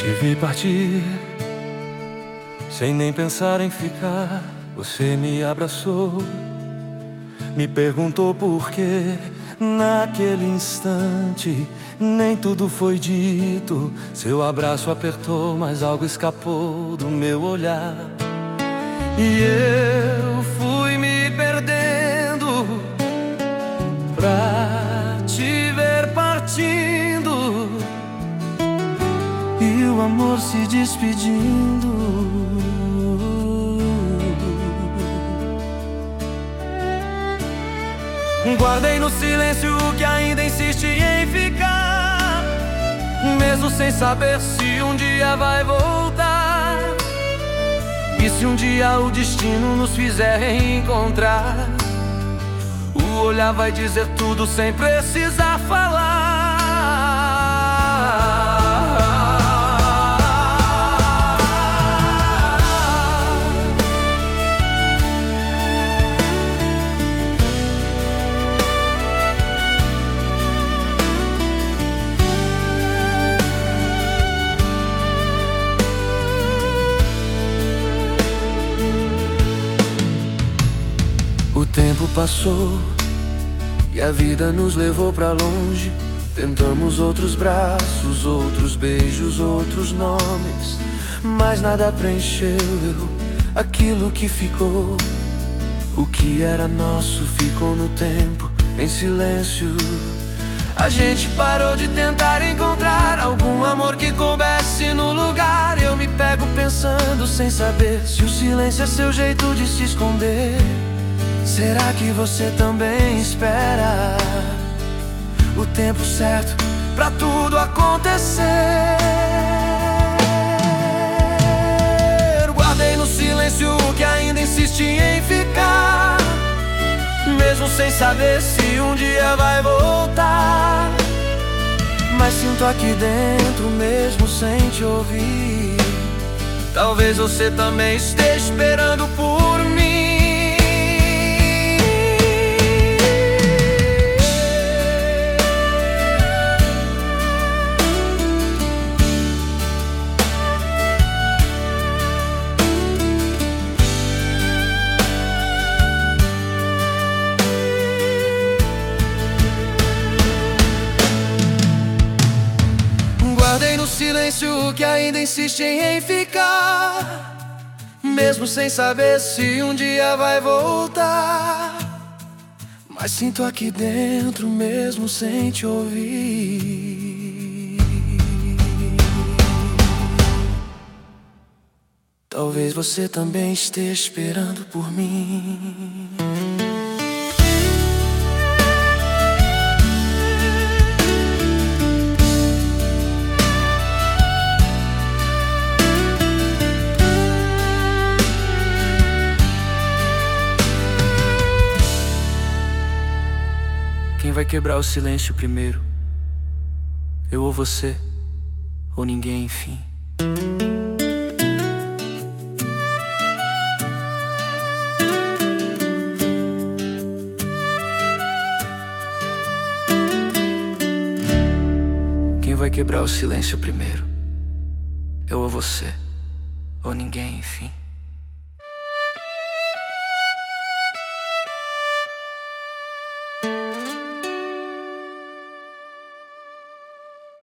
Te vi partir, sem nem pensar em ficar. Você me abraçou, me perguntou por quê. Naquele instante, nem tudo foi dito. Seu abraço apertou, mas algo escapou do meu olhar. E eu fui me perdendo pra te ver partindo, e o amor se despedindo. Guardei no silêncio o que ainda insiste em ficar, mesmo sem saber se um dia vai voltar. E se um dia o destino nos fizer reencontrar, o olhar vai dizer tudo sem precisar falar. O tempo passou e a vida nos levou pra longe. Tentamos outros braços, outros beijos, outros nomes, mas nada preencheu aquilo que ficou. O que era nosso ficou no tempo, em silêncio. A gente parou de tentar encontrar algum amor que coubesse no lugar. Eu me pego pensando sem saber se o silêncio é seu jeito de se esconder. Será que você também espera o tempo certo pra tudo acontecer? Guardei no silêncio o que ainda insiste em ficar, mesmo sem saber se um dia vai voltar. Mas sinto aqui dentro mesmo sem te ouvir. Talvez você também esteja esperando por mim. Guardei no silêncio o que ainda insiste em ficar, mesmo sem saber se um dia vai voltar. Mas sinto aqui dentro mesmo sem te ouvir. Talvez você também esteja esperando por mim. Quem vai quebrar o silêncio primeiro? Eu ou você? Ou ninguém, enfim? Quem vai quebrar o silêncio primeiro? Eu ou você? Ou ninguém, enfim?